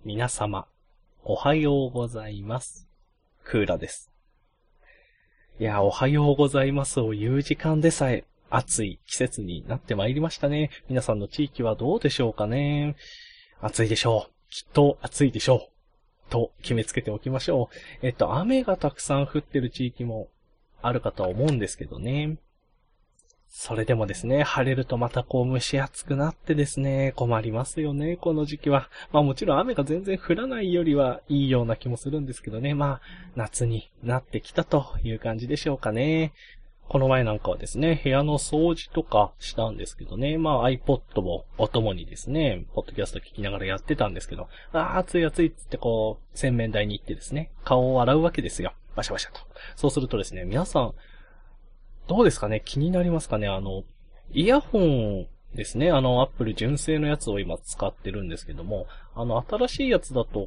皆様、おはようございます。クーラです。いや、おはようございますを言う時間でさえ暑い季節になってまいりましたね。皆さんの地域はどうでしょうかね。暑いでしょう。きっと暑いでしょう。と決めつけておきましょう。雨がたくさん降ってる地域もあるかとは思うんですけどね。それでもですね、晴れるとまた蒸し暑くなってですね、困りますよね、この時期は。もちろん雨が全然降らないよりはいいような気もするんですけどね、夏になってきたという感じでしょうかね。この前なんかはですね、部屋の掃除とかしたんですけどね、iPod もお供にですね、ポッドキャスト聞きながらやってたんですけど、暑い暑いっつって洗面台に行ってですね、顔を洗うわけですよ。バシャバシャと。そうするとですね、皆さん、どうですかね？気になりますかね？イヤホンですね。Apple 純正のやつを今使ってるんですけども、新しいやつだと、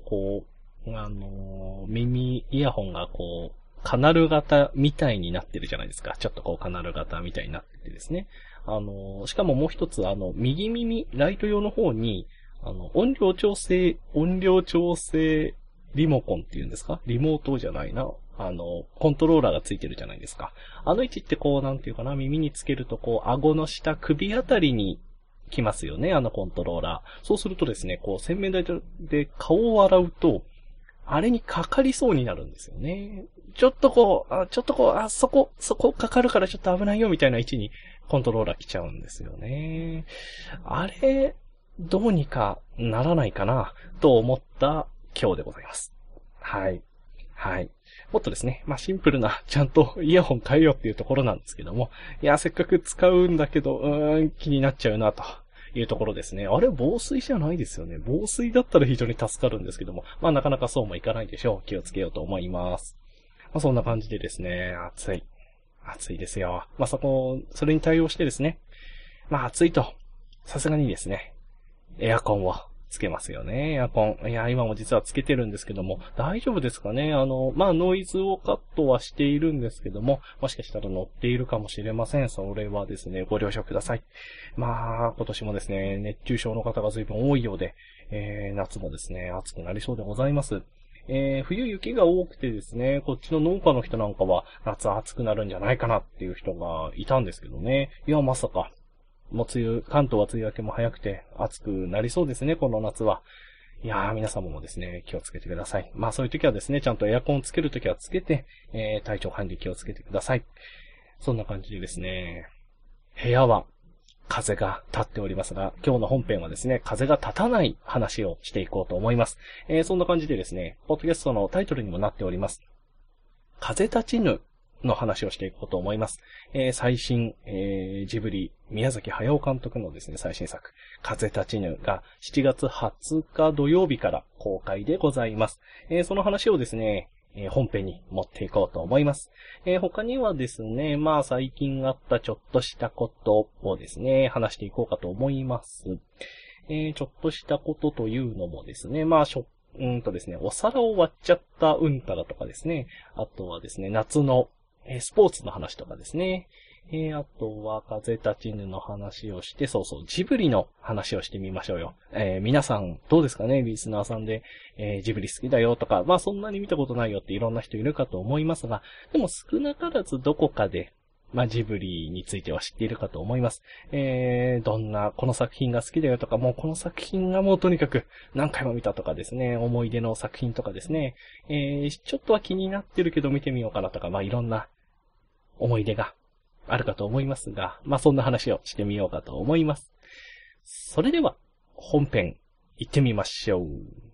耳イヤホンがカナル型みたいになってるじゃないですか。ちょっとカナル型みたいになっててですね。しかももう一つ、右耳、ライト用の方に、音量調整リモコンっていうんですか？リモートじゃないな。コントローラーがついてるじゃないですか。あの位置ってなんていうかな、耳につけると顎の下、首あたりに来ますよね、コントローラー。そうするとですね、洗面台で顔を洗うと、あれにかかりそうになるんですよね。そこかかるからちょっと危ないよみたいな位置にコントローラー来ちゃうんですよね。あれ、どうにかならないかな、と思った今日でございます。はい。はい。もっとですね、シンプルな、ちゃんとイヤホン変えようっていうところなんですけども、いや、せっかく使うんだけど、気になっちゃうな、というところですね。あれ、防水じゃないですよね。防水だったら非常に助かるんですけども、なかなかそうもいかないでしょう。気をつけようと思います。そんな感じでですね、暑いですよ。それに対応してですね、暑いと、さすがにですね、エアコンをつけますよね、エアコン。いや、今も実はつけてるんですけども、大丈夫ですかね？ノイズをカットはしているんですけども、もしかしたら乗っているかもしれません。それはですね、ご了承ください。今年もですね、熱中症の方が随分多いようで、夏もですね、暑くなりそうでございます。冬雪が多くてですね、こっちの農家の人なんかは夏暑くなるんじゃないかなっていう人がいたんですけどね。いや、まさか。関東は梅雨明けも早くて暑くなりそうですね、この夏は。いやー、皆様もですね、気をつけてください。そういう時はですね、ちゃんとエアコンをつける時はつけて、体調管理気をつけてください。そんな感じでですね、部屋は風が立っておりますが、今日の本編はですね、風が立たない話をしていこうと思います。そんな感じでですね、ポッドキャストのタイトルにもなっております。風立ちぬの話をしていこうと思います。最新、ジブリ、宮崎駿監督のですね、最新作、風立ちぬが7月20日土曜日から公開でございます。その話をですね、本編に持っていこうと思います。他にはですね、最近あったちょっとしたことをですね、話していこうかと思います。ちょっとしたことというのもですね、ですね、お皿を割っちゃったうんたらとかですね、あとはですね、夏のスポーツの話とかですね。あとは、風立ちぬの話をして、ジブリの話をしてみましょうよ。皆さん、どうですかね？リスナーさんで、ジブリ好きだよとか、そんなに見たことないよっていろんな人いるかと思いますが、でも少なからずどこかで、ジブリについては知っているかと思います。この作品が好きだよとか、もうこの作品がもうとにかく何回も見たとかですね、思い出の作品とかですね、ちょっとは気になってるけど見てみようかなとか、いろんな思い出があるかと思いますが、そんな話をしてみようかと思います。それでは、本編、行ってみましょう。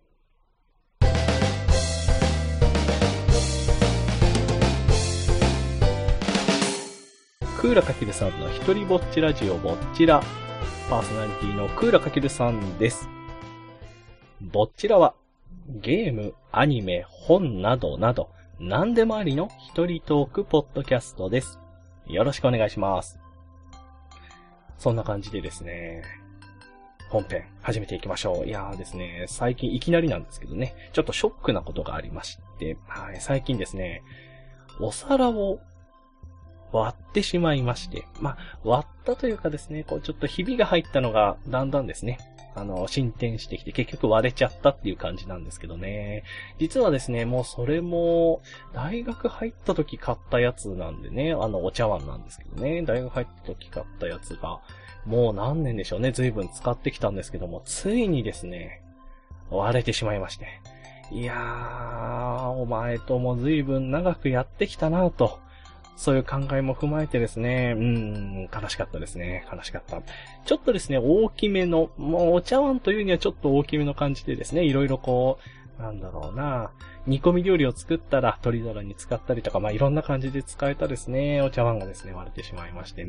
クーラかけるさんの一人ぼっちラジオぼっちら。パーソナリティのクーラかけるさんです。ぼっちらは、ゲーム、アニメ、本などなど、何でもありの一人トークポッドキャストです。よろしくお願いします。そんな感じでですね、本編始めていきましょう。いやーですね、最近いきなりなんですけどね、ちょっとショックなことがありまして、最近ですね、お皿を割ってしまいまして、割ったというかですね、ちょっとひびが入ったのがだんだんですね、 進展してきて結局割れちゃったっていう感じなんですけどね。実はですね、もうそれも、大学入った時買ったやつなんでね、お茶碗なんですけどね、大学入った時買ったやつが、もう何年でしょうね、随分使ってきたんですけども、ついにですね、割れてしまいまして。いやー、お前とも随分長くやってきたなぁと。そういう考えも踏まえてですね、悲しかったですね。悲しかった。ちょっとですね、大きめの、もうお茶碗というにはちょっと大きめの感じでですね、いろいろこう、なんだろうな、煮込み料理を作ったら鶏皿に使ったりとか、いろんな感じで使えたですね、お茶碗がですね、割れてしまいまして、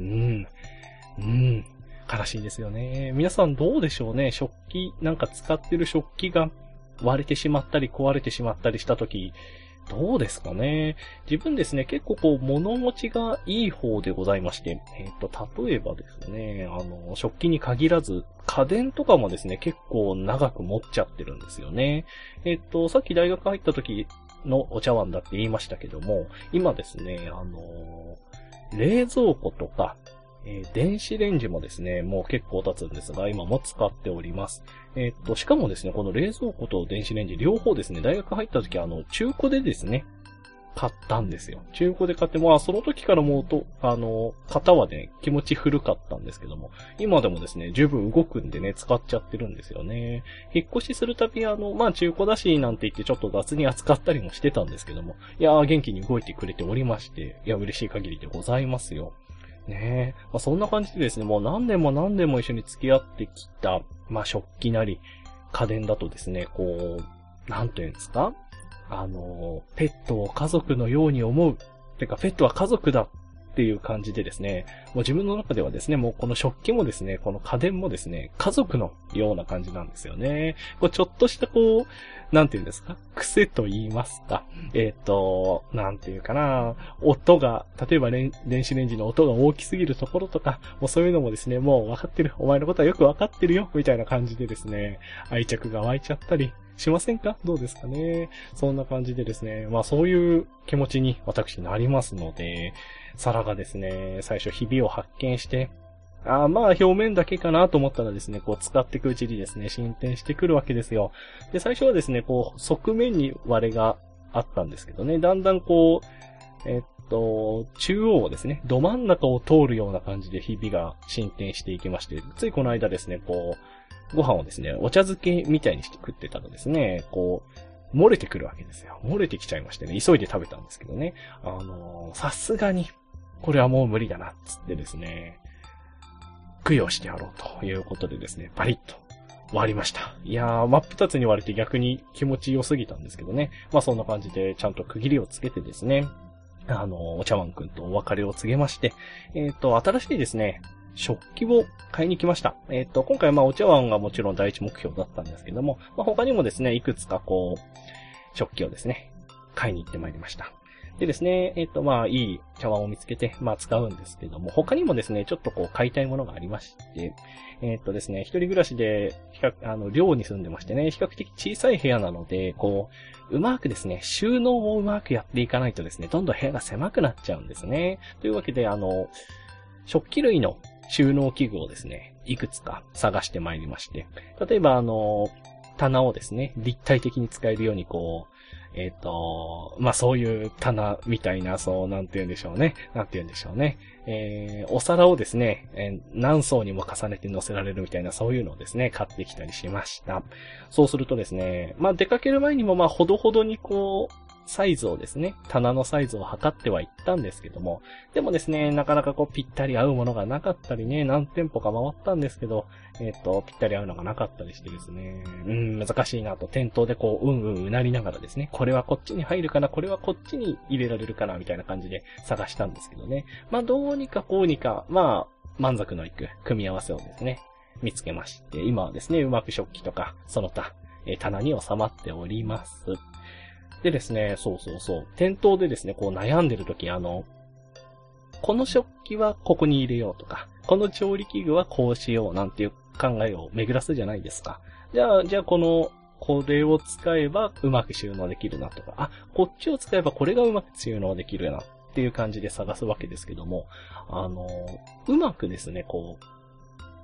悲しいですよね。皆さんどうでしょうね、食器、なんか使ってる食器が割れてしまったり壊れてしまったりしたとき、どうですかね。自分ですね、結構こう、物持ちがいい方でございまして、例えばですね、食器に限らず、家電とかもですね、結構長く持っちゃってるんですよね。さっき大学入った時のお茶碗だって言いましたけども、今ですね、冷蔵庫とか、電子レンジもですね、もう結構経つんですが、今も使っております。しかもですね、この冷蔵庫と電子レンジ両方ですね、大学入った時中古でですね、買ったんですよ。中古で買って、その時からもう型はね、気持ち古かったんですけども、今でもですね、十分動くんでね、使っちゃってるんですよね。引っ越しするたび中古だし、なんて言ってちょっと雑に扱ったりもしてたんですけども、いやー、元気に動いてくれておりまして、いや、嬉しい限りでございますよ。ねえ。そんな感じでですね、もう何年も何年も一緒に付き合ってきた、食器なり、家電だとですね、こう、なんというんですか？ペットを家族のように思う。てか、ペットは家族だっていう感じでですね、もう自分の中ではですね、もうこの食器もですね、この家電もですね、家族のような感じなんですよね。こうちょっとしたこう、なんていうんですか？癖と言いますか。なんていうかな。音が、例えば電子レンジの音が大きすぎるところとか、もうそういうのもですね、もう分かってる。お前のことはよく分かってるよ。みたいな感じでですね、愛着が湧いちゃったりしませんか？どうですかね。そんな感じでですね、そういう気持ちに私なりますので、皿がですね、最初ひびを発見して、表面だけかなと思ったらですね、こう使っていくうちにですね、進展してくるわけですよ。で、最初はですね、こう、側面に割れがあったんですけどね、だんだんこう、中央をですね、ど真ん中を通るような感じでひびが進展していきまして、ついこの間ですね、こう、ご飯をですね、お茶漬けみたいにして食ってたらですね、こう、漏れてくるわけですよ。漏れてきちゃいましてね、急いで食べたんですけどね、さすがに、これはもう無理だな、つってですね、供養してやろうということでですね、バリッと割りました。いやー、真っ二つに割れて逆に気持ち良すぎたんですけどね。そんな感じでちゃんと区切りをつけてですね、お茶碗くんとお別れを告げまして、新しいですね、食器を買いに来ました。今回お茶碗がもちろん第一目標だったんですけども、他にもですね、いくつかこう、食器をですね、買いに行ってまいりました。でですね、いい茶碗を見つけて、使うんですけども、他にもですね、ちょっとこう、買いたいものがありまして、ですね、一人暮らしで、寮に住んでましてね、比較的小さい部屋なので、こう、うまくですね、収納をうまくやっていかないとですね、どんどん部屋が狭くなっちゃうんですね。というわけで、食器類の収納器具をですね、いくつか探してまいりまして、例えば棚をですね、立体的に使えるようにこう、そういう棚みたいな、なんて言うんでしょうね。お皿をですね、何層にも重ねて乗せられるみたいな、そういうのをですね、買ってきたりしました。そうするとですね、出かける前にもほどほどにこう、サイズをですね、棚のサイズを測ってはいったんですけども、でもですね、なかなかこうぴったり合うものがなかったりね、何店舗か回ったんですけど、ぴったり合うのがなかったりしてですね、難しいなと店頭でこう、うなりながらですね、これはこっちに入るかな、これはこっちに入れられるかな、みたいな感じで探したんですけどね。どうにかこうにか、満足のいく組み合わせをですね、見つけまして、今はですね、うまく食器とか、その他、棚に収まっております。でですね、店頭でですね、こう悩んでるとき、この食器はここに入れようとか、この調理器具はこうしようなんていう考えを巡らすじゃないですか。じゃあこれを使えばうまく収納できるなとか、こっちを使えばこれがうまく収納できるなっていう感じで探すわけですけども、うまくですね、こう、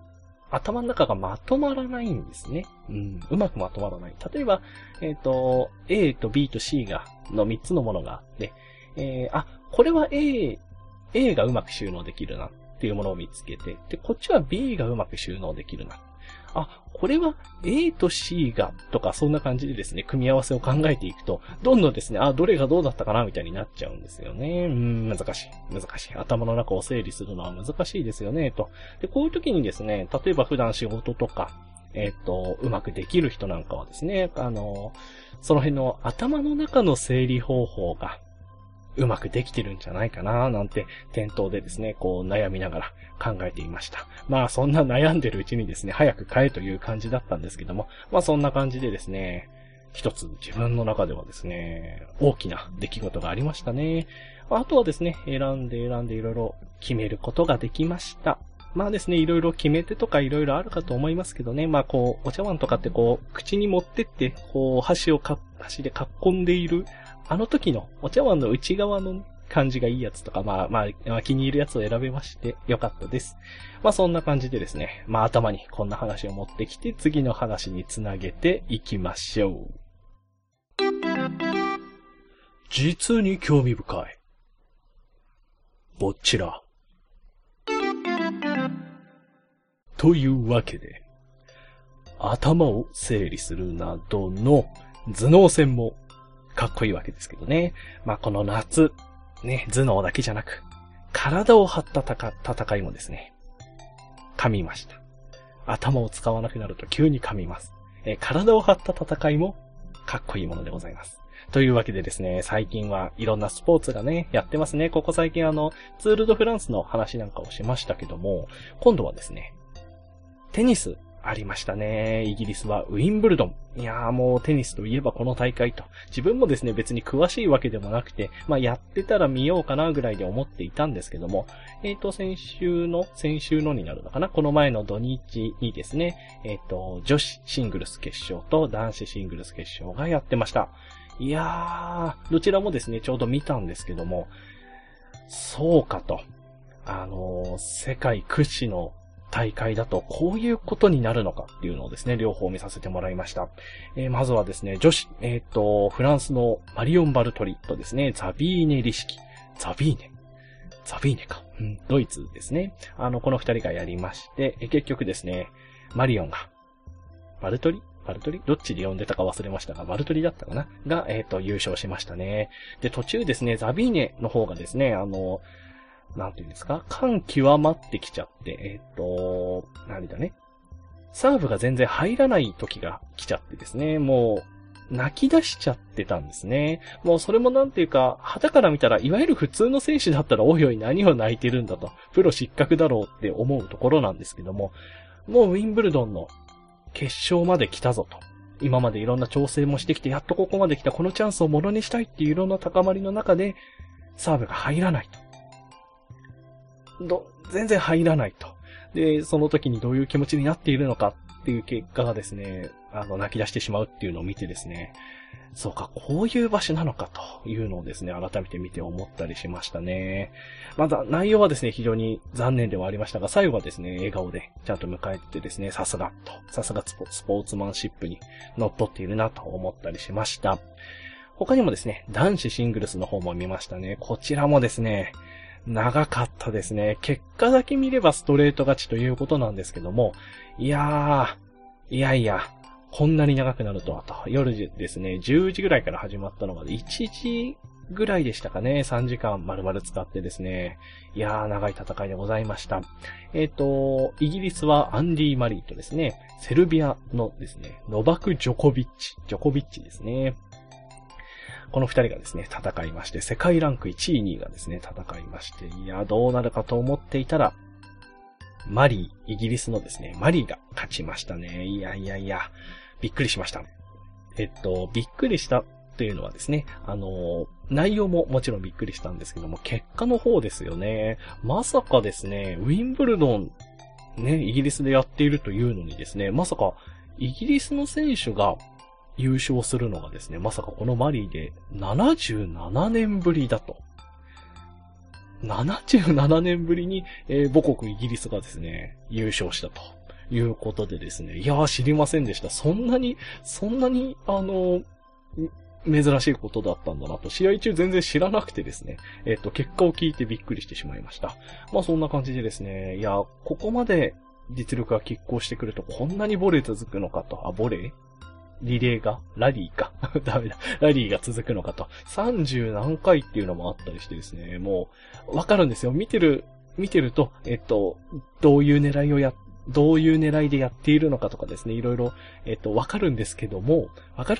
頭の中がまとまらないんですね。うまくまとまらない。例えば、A と B と C の3つのものがあって、これは A がうまく収納できるなっていうものを見つけて、で、こっちは B がうまく収納できるな。これは A と C がとかそんな感じでですね、組み合わせを考えていくと、どんどんですね、どれがどうだったかなみたいになっちゃうんですよね。難しい。頭の中を整理するのは難しいですよね、と。で、こういう時にですね、例えば普段仕事とか、うまくできる人なんかはですね、その辺の頭の中の整理方法が、うまくできてるんじゃないかななんて店頭でですね、こう悩みながら考えていました。そんな悩んでるうちにですね、早く買えという感じだったんですけども、そんな感じでですね、一つ自分の中ではですね、大きな出来事がありましたね。あとはですね、選んでいろいろ決めることができました。ですね、いろいろ決め手とかいろいろあるかと思いますけどね、お茶碗とかって口に持ってって、箸で囲んでいる、あの時のお茶碗の内側の感じがいいやつとか、気に入るやつを選べましてよかったです。そんな感じでですね、頭にこんな話を持ってきて、次の話につなげていきましょう。実に興味深い。ぼっちら。というわけで、頭を整理するなどの頭脳戦もかっこいいわけですけどね。この夏、ね、頭脳だけじゃなく、体を張った戦いもですね、噛みました。頭を使わなくなると急に噛みます。体を張った戦いもかっこいいものでございます。というわけでですね、最近はいろんなスポーツがね、やってますね。ここ最近ツール・ド・フランスの話なんかをしましたけども、今度はですね、テニスありましたね。イギリスはウィンブルドン。いやーもうテニスといえばこの大会と。自分もですね、別に詳しいわけでもなくて、やってたら見ようかなぐらいで思っていたんですけども、先週のになるのかな、この前の土日にですね、女子シングルス決勝と男子シングルス決勝がやってました。いやー、どちらもですね、ちょうど見たんですけども、そうかと。世界屈指の大会だとこういうことになるのかっていうのをですね、両方見させてもらいました。まずはですね、女子、フランスのマリオン・バルトリとですね、ザビーネ・リシキ。ザビーネか。ドイツですね。この二人がやりまして、結局ですね、マリオンが、バルトリどっちで呼んでたか忘れましたが、バルトリだったかなが、優勝しましたね。で、途中ですね、ザビーネの方がですね、なんていうんですか、感極まってきちゃって、何だね。サーブが全然入らない時が来ちゃってですね、もう、泣き出しちゃってたんですね。もうそれもなんていうか、旗から見たら、いわゆる普通の選手だったら、おいおい何を泣いてるんだと、プロ失格だろうって思うところなんですけども、もうウィンブルドンの決勝まで来たぞと。今までいろんな調整もしてきて、やっとここまで来たこのチャンスをものにしたいっていういろんな高まりの中で、サーブが入らないと。全然入らないと。で、その時にどういう気持ちになっているのかっていう結果がですね、泣き出してしまうっていうのを見てですね、そうか、こういう場所なのかというのをですね、改めて見て思ったりしましたね。まだ内容はですね、非常に残念ではありましたが、最後はですね、笑顔でちゃんと迎えてですね、さすがスポーツマンシップに乗っ取っているなと思ったりしました。他にもですね、男子シングルスの方も見ましたね。こちらもですね、長かったですね。結果だけ見ればストレート勝ちということなんですけども、いや、こんなに長くなるとはと。夜ですね、10時ぐらいから始まったのが1時ぐらいでしたかね。3時間丸々使ってですね。いやー、長い戦いでございました。イギリスはアンディ・マリーとですね、セルビアのですね、ノバク・ジョコビッチですね。この二人がですね、戦いまして、世界ランク1位、2位がですね、戦いまして、いや、どうなるかと思っていたら、イギリスのですね、マリーが勝ちましたね。いや、びっくりしました。びっくりしたというのはですね、内容ももちろんびっくりしたんですけども、結果の方ですよね。まさかですね、ウィンブルドン、ね、イギリスでやっているというのにですね、まさか、イギリスの選手が、優勝するのがですね、まさかこのマリーで77年ぶりだと。77年ぶりに、母国イギリスがですね、優勝したということでですね。いやー、知りませんでした。そんなに、珍しいことだったんだなと、試合中全然知らなくてですね、結果を聞いてびっくりしてしまいました。まあそんな感じでですね、いや、ここまで実力が拮抗してくるとこんなにボレー続くのかと、ボレーリレーがラリーか。ダメだ。ラリーが続くのかと。30何回っていうのもあったりしてですね、もう、わかるんですよ。見てると、どういう狙いでやっているのかとかですね、いろいろ、わかるんですけども、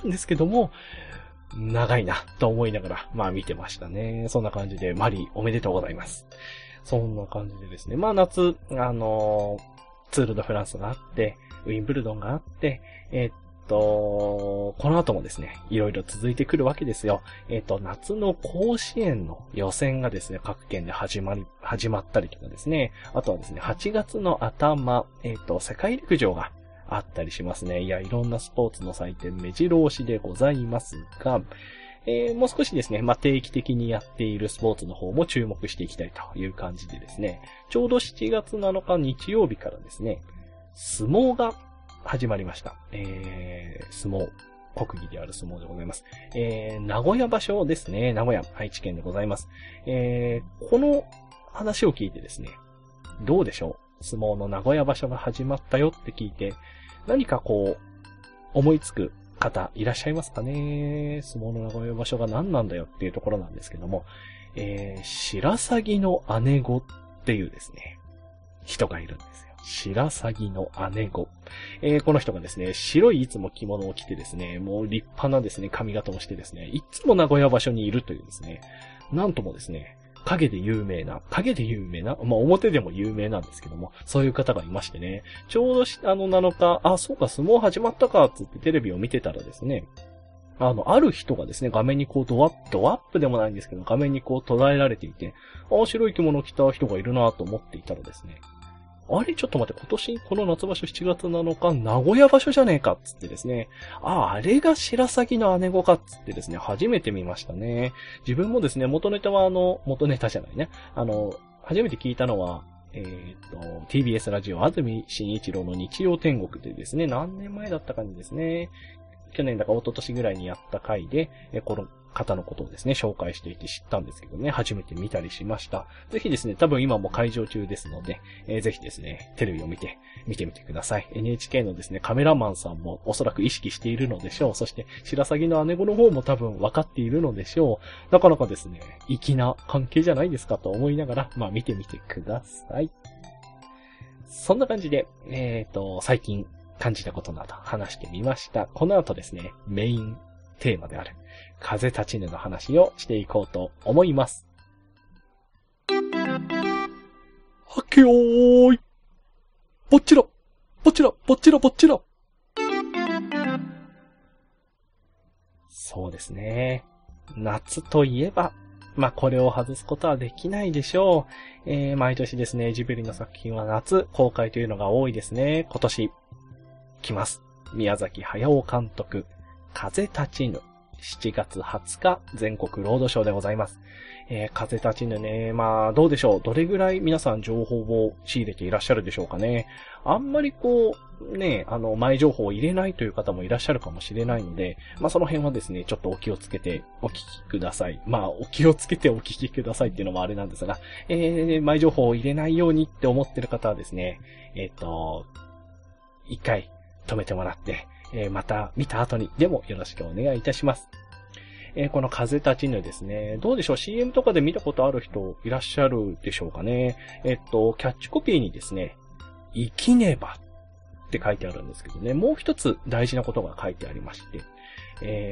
長いな、と思いながら、まあ見てましたね。そんな感じで、マリーおめでとうございます。そんな感じでですね、まあ夏、ツール・ド・フランスがあって、ウィンブルドンがあって、この後もですね、いろいろ続いてくるわけですよ。夏の甲子園の予選がですね、各県で始まったりとかですね、あとはですね、8月の頭、世界陸上があったりしますね。いや、いろんなスポーツの祭典、目白押しでございますが、もう少しですね、まあ、定期的にやっているスポーツの方も注目していきたいという感じでですね、ちょうど7月7日日曜日からですね、相撲が始まりました。相撲。国技である相撲でございます。名古屋場所ですね。名古屋、愛知県でございます。この話を聞いてですね、どうでしょう？相撲の名古屋場所が始まったよって聞いて、何かこう、思いつく方いらっしゃいますかね？相撲の名古屋場所が何なんだよっていうところなんですけども、白鷺の姉子っていうですね、人がいるんですよ。白鷺の姉子。この人がですね、白いいつも着物を着てですね、もう立派なですね、髪型をしてですね、いつも名古屋場所にいるというですね、なんともですね、影で有名な、まあ表でも有名なんですけども、そういう方がいましてね、ちょうど7日、そうか、相撲始まったか、つってテレビを見てたらですね、ある人がですね、画面にこうドアップでもないんですけど、画面にこう捉えられていて、白い着物を着た人がいるなと思っていたらですね、あれちょっと待って、今年この夏場所7月7日、名古屋場所じゃねえかっつってですね。あれが白鷺の姉子かっつってですね、初めて見ましたね。自分もですね、元ネタじゃないね。初めて聞いたのは、TBS ラジオ安住紳一郎の日曜天国でですね、何年前だったかにですね、去年だか一昨年ぐらいにやった回で、この方のことをですね、紹介していて知ったんですけどね、初めて見たりしました。ぜひですね、多分今も会場中ですので、ぜひですね、テレビを見てみてください。NHK のですね、カメラマンさんもおそらく意識しているのでしょう。そして、白鷺の姉子の方も多分分かっているのでしょう。なかなかですね、粋な関係じゃないですかと思いながら、まあ見てみてください。そんな感じで、最近感じたことなど話してみました。この後ですね、メインテーマである風立ちぬの話をしていこうと思います。はけよーい。ぼっちら。そうですね。夏といえば、まあ、これを外すことはできないでしょう。毎年ですね、ジブリの作品は夏公開というのが多いですね。今年、来ます。宮崎駿監督、風立ちぬ。7月20日、全国ロードショーでございます。風立ちぬね、まあ、どうでしょう。どれぐらい皆さん情報を仕入れていらっしゃるでしょうかね。あんまりこう、ね、前情報を入れないという方もいらっしゃるかもしれないので、まあその辺はですね、ちょっとお気をつけてお聞きください。まあ、お気をつけてお聞きくださいっていうのもあれなんですが、前情報を入れないようにって思ってる方はですね、一回止めてもらって、また見た後にでもよろしくお願いいたします。この風立ちぬですね。どうでしょう ?CM とかで見たことある人いらっしゃるでしょうかね。キャッチコピーにですね、生きねばって書いてあるんですけどね、もう一つ大事なことが書いてありまして、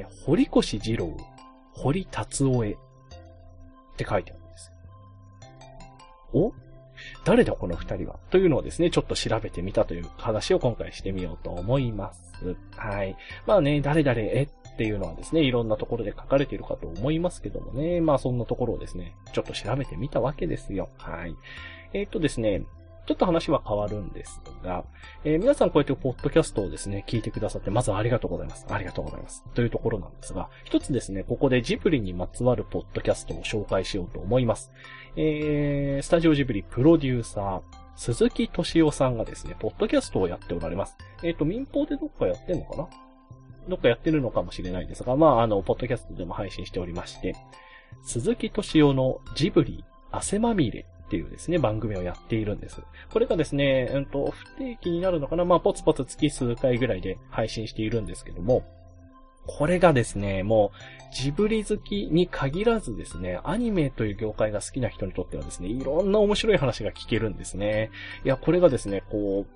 堀越二郎、堀達夫へって書いてあるんですよ。誰だこの二人はというのをですね、ちょっと調べてみたという話を今回してみようと思います。はい。まあね、誰々っていうのはですね、いろんなところで書かれているかと思いますけどもね、まあそんなところをですね、ちょっと調べてみたわけですよ。はい。ですね、ちょっと話は変わるんですが、皆さんこうやってポッドキャストをですね、聞いてくださって、まずはありがとうございます。ありがとうございます。というところなんですが、一つですね、ここでジブリにまつわるポッドキャストを紹介しようと思います。スタジオジブリプロデューサー、 鈴木敏夫さんがですね、ポッドキャストをやっておられます。民放でどっかやってんのかな？どっかやってるのかもしれないですが、まあ、ポッドキャストでも配信しておりまして、鈴木敏夫のジブリ汗まみれっていうですね、番組をやっているんです。これがですね、不定期になるのかな？まあ、ポツポツ月数回ぐらいで配信しているんですけども、これがですね、もう、ジブリ好きに限らずですね、アニメという業界が好きな人にとってはですね、いろんな面白い話が聞けるんですね。いや、これがですね、こ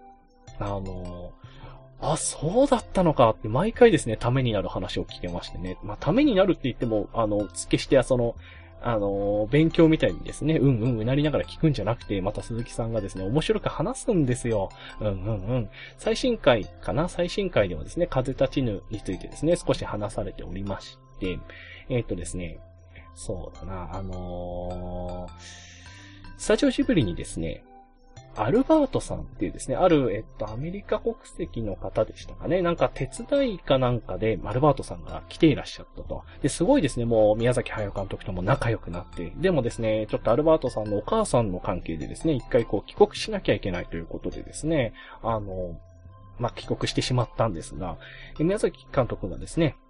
う、そうだったのかって毎回ですね、ためになる話を聞けましてね。まあ、ためになるって言っても、決して勉強みたいにですね、うなりながら聞くんじゃなくて、また鈴木さんがですね、面白く話すんですよ。最新回ではですね、風立ちぬについてですね、少し話されておりまして、ですね、そうだな、スタジオジブリにですね、アルバートさんっていうですね、アメリカ国籍の方でしたかね。なんか手伝いかなんかで、アルバートさんが来ていらっしゃったと。で、すごいですね、もう宮崎駿監督とも仲良くなって。でもですね、ちょっとアルバートさんのお母さんの関係でですね、一回こう帰国しなきゃいけないということでですね、帰国してしまったんですが、宮崎監督がですね、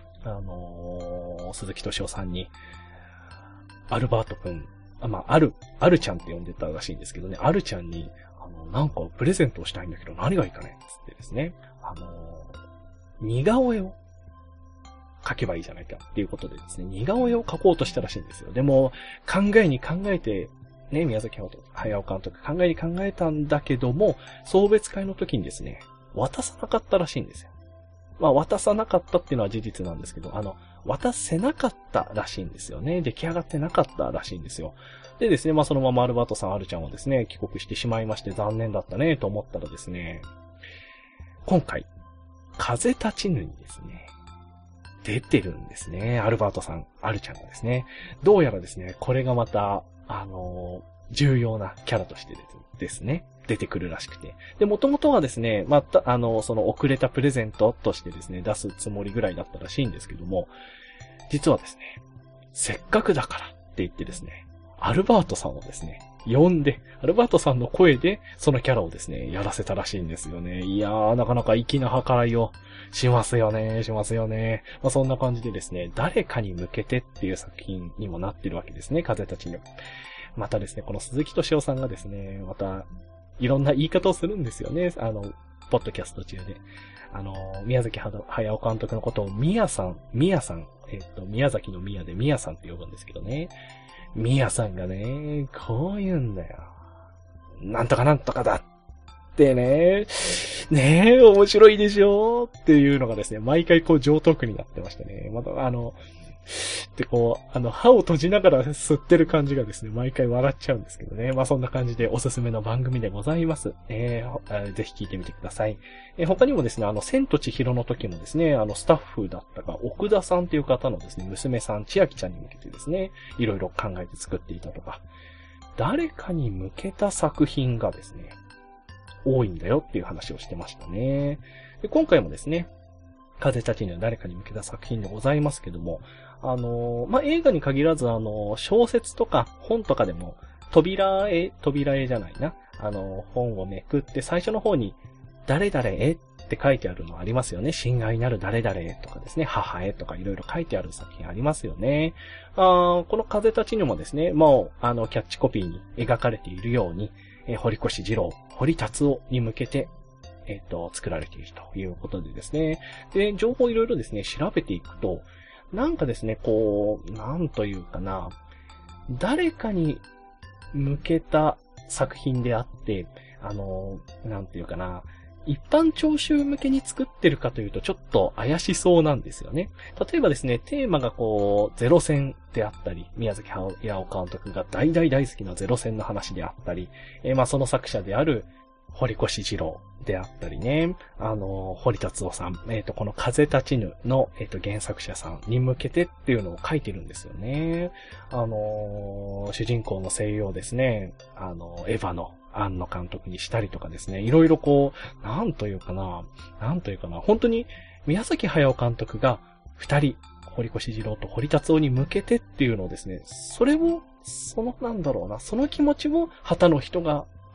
鈴木敏夫さんに、アルバート君、あるちゃんって呼んでたらしいんですけどね、あるちゃんに、なんかプレゼントをしたいんだけど何がいいかねつってですね、似顔絵を描けばいいじゃないかっていうことでですね、似顔絵を描こうとしたらしいんですよ。でも、考えに考えて、ね、宮崎駿監督考えたんだけども、送別会の時にですね、渡さなかったらしいんですよ。まあ、渡さなかったっていうのは事実なんですけど、渡せなかったらしいんですよね。出来上がってなかったらしいんですよ。でですね、まあ、そのままアルバートさん、アルちゃんはですね、帰国してしまいまして残念だったね、と思ったらですね、今回、風立ちぬにですね、出てるんですね。アルバートさん、アルちゃんがですね。どうやらですね、これがまた、重要なキャラとしてですね、出てくるらしくて。で、元々はですね、また、その遅れたプレゼントとしてですね、出すつもりぐらいだったらしいんですけども、実はですね、せっかくだからって言ってですね、アルバートさんをですね、呼んで、アルバートさんの声で、そのキャラをですね、やらせたらしいんですよね。いやー、なかなか粋な計らいをしますよね。まあ、そんな感じでですね、誰かに向けてっていう作品にもなってるわけですね、風立ちぬ。またですね、この鈴木敏夫さんがですね、また、いろんな言い方をするんですよね。ポッドキャスト中で。宮崎駿監督のことを宮崎の宮で宮さんって呼ぶんですけどね。宮さんがね、こう言うんだよ。なんとかなんとかだってね。ねえ、面白いでしょっていうのがですね、毎回こう上等句になってましたね。またでこう、歯を閉じながら吸ってる感じがですね、毎回笑っちゃうんですけどね。まあそんな感じでおすすめの番組でございます。ぜひ聞いてみてください。他にもですね、千と千尋の時もですね、スタッフだったか、奥田さんという方のですね、娘さん、千秋ちゃんに向けてですね、いろいろ考えて作っていたとか、誰かに向けた作品がですね、多いんだよっていう話をしてましたね。で今回もですね、風立ちぬは誰かに向けた作品でございますけども、映画に限らず小説とか本とかでも、扉絵じゃないな。本をめくって最初の方に、誰々へって書いてあるのありますよね。親愛なる誰々へとかですね、母へとかいろいろ書いてある作品ありますよね。この風立ちぬもですね、もう、キャッチコピーに描かれているように、堀越二郎、堀達夫に向けて、作られているということでですね。で、情報いろいろですね、調べていくと、なんかですね、こう、なんというかな、誰かに向けた作品であって、なんていうかな、一般聴衆向けに作ってるかというとちょっと怪しそうなんですよね。例えばですね、テーマがこう、ゼロ戦であったり、宮崎駿監督が大好きなゼロ戦の話であったり、その作者である堀越二郎であったりね、堀達夫さん、この風立ちぬの、原作者さんに向けてっていうのを書いてるんですよね。主人公の声優をですね、エヴァの庵野監督にしたりとかですね、いろいろこう、なんというかな、本当に宮崎駿監督が二人、堀越二郎と堀達夫に向けてっていうのをですね、その気持ちを旗の人が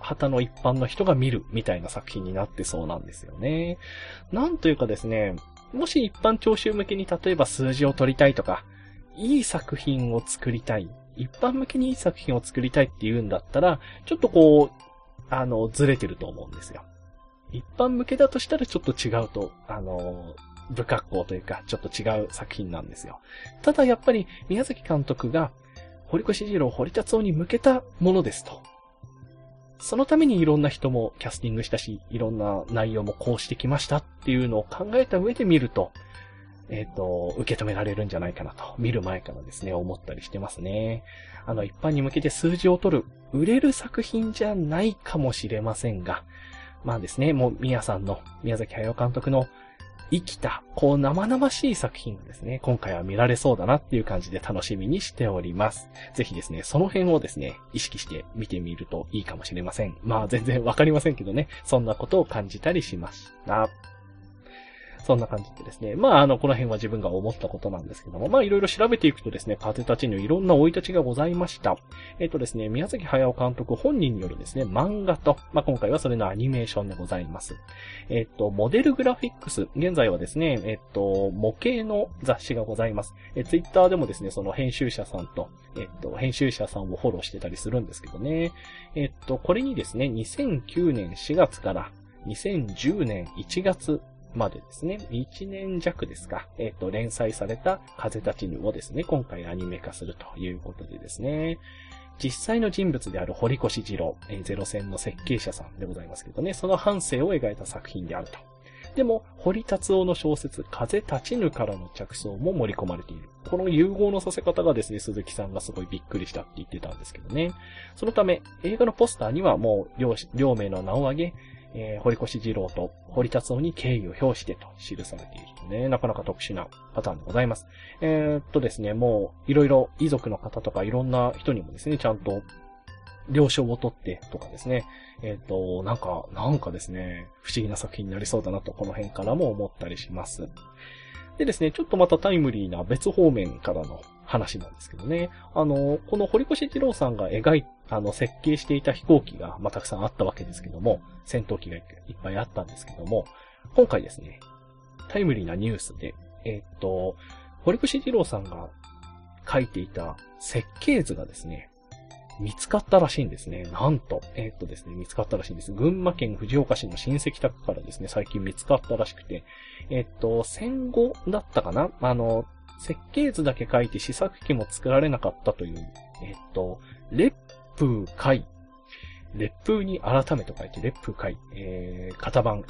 旗の一般の人が見るみたいな作品になってそうなんですよね。なんというかですね、もし一般聴衆向けに例えば数字を取りたいとか、いい作品を作りたい、一般向けにいい作品を作りたいっていうんだったら、ちょっとずれてると思うんですよ。一般向けだとしたらちょっと違うと、不格好というか、ちょっと違う作品なんですよ。ただやっぱり宮崎監督が、堀越二郎、堀達夫に向けたものですと。そのためにいろんな人もキャスティングしたし、いろんな内容もこうしてきましたっていうのを考えた上で見ると、受け止められるんじゃないかなと、見る前からですね、思ったりしてますね。一般に向けて数字を取る、売れる作品じゃないかもしれませんが、まあですね、もう宮崎駿監督の生きた、生々しい作品がですね、今回は見られそうだなっていう感じで楽しみにしております。ぜひですね、その辺をですね、意識して見てみるといいかもしれません。まあ全然わかりませんけどね、そんなことを感じたりしました。そんな感じでですね。まあ、この辺は自分が思ったことなんですけども、まあ、いろいろ調べていくとですね、風立ちぬいろんな生い立ちがございました。ですね、宮崎駿監督本人によるですね、漫画と、まあ、今回はそれのアニメーションでございます。モデルグラフィックス、現在はですね、模型の雑誌がございます。ツイッターでもですね、その編集者さんと、編集者さんをフォローしてたりするんですけどね。これにですね、2009年4月から2010年1月までですね、1年弱ですか、連載された風立ちぬをですね、今回アニメ化するということでですね、実際の人物である堀越二郎、ゼロ戦の設計者さんでございますけどね、その半生を描いた作品であると。でも、堀達夫の小説、風立ちぬからの着想も盛り込まれている。この融合のさせ方がですね、鈴木さんがすごいびっくりしたって言ってたんですけどね。そのため、映画のポスターにはもう両名の名を挙げ、堀越二郎と堀達夫に敬意を表してと記されているとね、なかなか特殊なパターンでございます。ですね、もういろいろ遺族の方とかいろんな人にもですね、ちゃんと了承を取ってとかですね、なんかですね、不思議な作品になりそうだなと、この辺からも思ったりします。でですね、ちょっとまたタイムリーな別方面からの話なんですけどね。この堀越二郎さんが設計していた飛行機が、まあ、たくさんあったわけですけども、戦闘機がいっぱいあったんですけども、今回ですね、タイムリーなニュースで、堀越二郎さんが描いていた設計図がですね、見つかったらしいんですね。なんと、ですね、見つかったらしいんです。群馬県藤岡市の親戚宅からですね、最近見つかったらしくて、戦後だったかな？設計図だけ書いて試作機も作られなかったという、烈風会。烈風に改めと書いて、烈風会。型番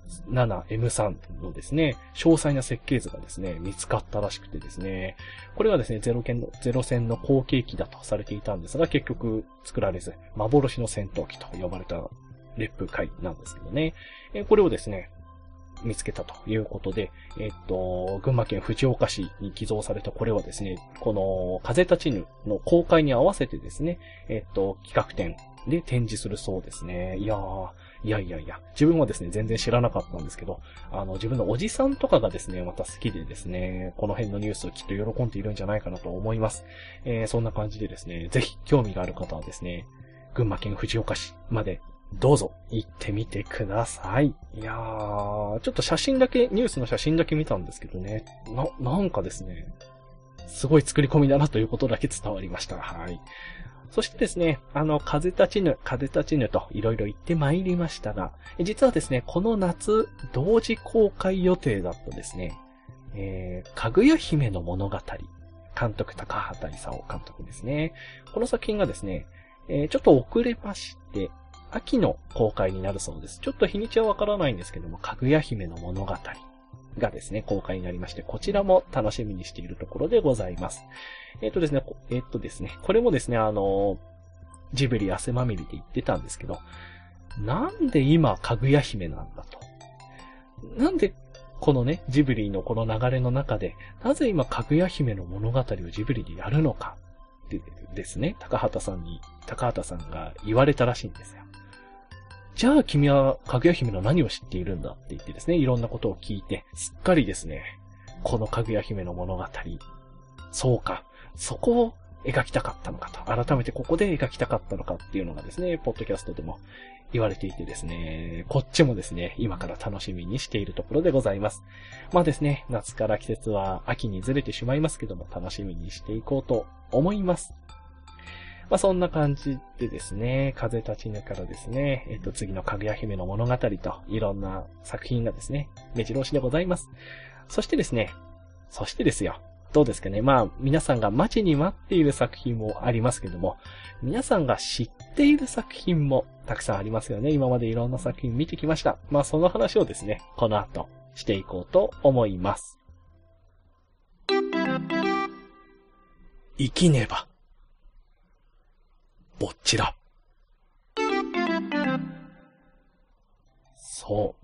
A7M3 のですね、詳細な設計図がですね、見つかったらしくてですね、これがですね、ゼロ戦の後継機だとされていたんですが、結局作られず、幻の戦闘機と呼ばれた烈風会なんですけどね、これをですね、見つけたということで、群馬県藤岡市に寄贈されたこれはですね、この風立ちぬの公開に合わせてですね、企画展で展示するそうですね。いや、自分はですね、全然知らなかったんですけど、自分のおじさんとかがですね、また好きでですね、この辺のニュースをきっと喜んでいるんじゃないかなと思います。そんな感じでですね、ぜひ興味がある方はですね、群馬県藤岡市までどうぞ行ってみてください。いやー、ちょっとニュースの写真だけ見たんですけどね、なんかですね、すごい作り込みだなということだけ伝わりました。はい。そしてですね、風立ちぬといろいろ言ってまいりましたが、実はですね、この夏、同時公開予定だったですね、かぐや姫の物語、監督高畑勲監督ですね。この作品がですね、ちょっと遅れまして、秋の公開になるそうです。ちょっと日にちはわからないんですけども、かぐや姫の物語がですね、公開になりまして、こちらも楽しみにしているところでございます。ですね、これもですね、ジブリ汗まみれで言ってたんですけど、なんで今、かぐや姫なんだと。なんで、このね、ジブリのこの流れの中で、なぜ今、かぐや姫の物語をジブリでやるのかってですね、高畑さんが言われたらしいんですよ。じゃあ君はかぐや姫の何を知っているんだって言ってですね、いろんなことを聞いて、すっかりですね、このかぐや姫の物語、そうか、そこを描きたかったのかと、改めてここで描きたかったのかっていうのがですね、ポッドキャストでも言われていてですね、こっちもですね、今から楽しみにしているところでございます。まあですね、夏から季節は秋にずれてしまいますけども、楽しみにしていこうと思います。まあそんな感じでですね、風立ちぬからですね、次のかぐや姫の物語といろんな作品がですね、目白押しでございます。そしてですよ。どうですかね。まあ、皆さんが待ちに待っている作品もありますけども、皆さんが知っている作品もたくさんありますよね。今までいろんな作品見てきました。まあ、その話をですね、この後していこうと思います。生きねば。ぼっちら。そう。